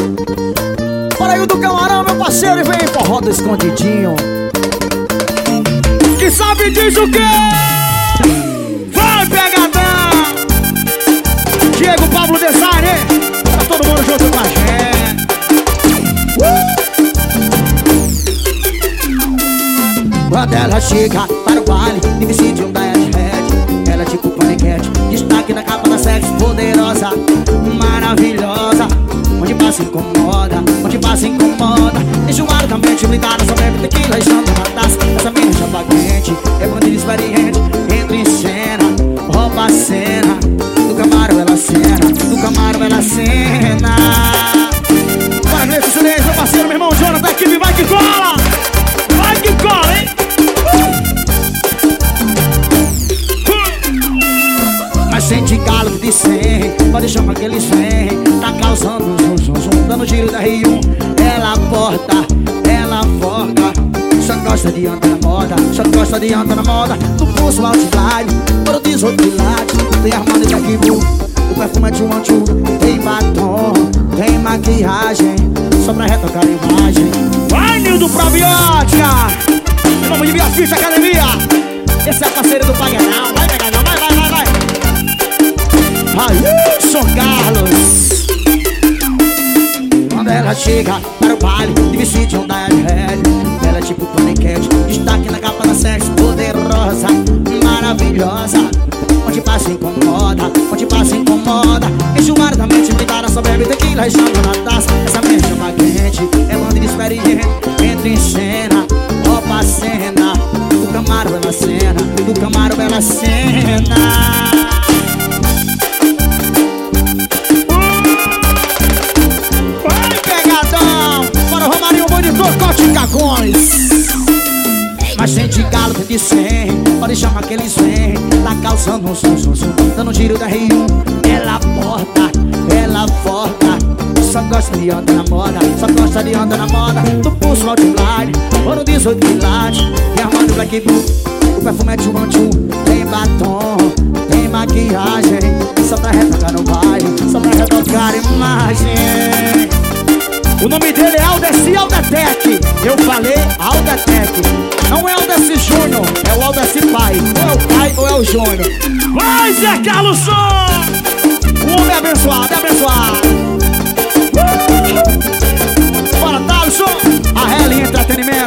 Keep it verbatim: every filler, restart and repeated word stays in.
Bora aí o do Camarão, meu parceiro, e vem forró do escondidinho. Que sabe diz o quê? Vai, pegadão! Diego Pablo Design, hein? Tá todo mundo junto com a gente. uh! Quando ela chega para o baile e vestida de um Diet Red, ela é tipo paniquete, destaque na capa da sexy, poderosa, maravilhosa. Onde passa incomoda, onde passa incomoda. Enjoada da mente, blindada, só bebe tequila e chama na taça. Essa minha chapa quente, é bandeira experiente. Entra em cena, rouba a cena. Do Camaro ela cena, do Camaro ela cena. Bora ver esse silêncio, meu parceiro, meu irmão Jonathan, equipe, vai que cola! Vai que cola, hein? Mas sente galo de cem, pode chamar que eles vêm. Tá causando zum, zum, zum, dando giro da R um. Ela porta, ela forca, só gosta de andar na moda, só gosta de andar na moda. Do pulso outline, por dezoito quilates. Tem armado de Akibu, o perfume é de one two. Tem batom, tem maquiagem, só pra retocar a imagem. Vai, Nildo Probiótica, em nome de Minha Ficha Academia. Esse é a parceira do Paganão. Vai, Paganão, vai, vai, vai, vai. Aí, São Carlos. Quando ela chega para o baile de vestido de um Diet Red, ela é tipo paniquete, destaque na capa da sexy, poderosa, maravilhosa. Onde passa incomoda, onde passa incomoda. Enjoada da mente, blindada, só bebe tequila e chama na taça. Essa mente chama quente, é bandeira experiente. Entra em cena, rouba a cena. Do Camaro ela cena, do Camaro ela cena. Mas gente galo de cem, pode chamar que eles vêm. Tá causando um som, som, som, dando giro da R um. Ela porta, ela forca, só gosta de andar na moda, só gosta de andar na moda. Do pulso outline, ouro dezoito quilates. Tem armado Black Blue, o perfume é de one two. Tem batom, tem maquiagem, só pra retocar no baile, só pra retocar a imagem. O nome dele é Aldeci Aldetec. Eu falei Aldetec. Não é Aldeci Júnior, é o Aldeci pai. Ou é o pai ou é o Júnior. Vai, Zé Carlos Som! O homem é abençoado, é abençoado. uh! Bora, Thaleson! A Heli Entretenimento.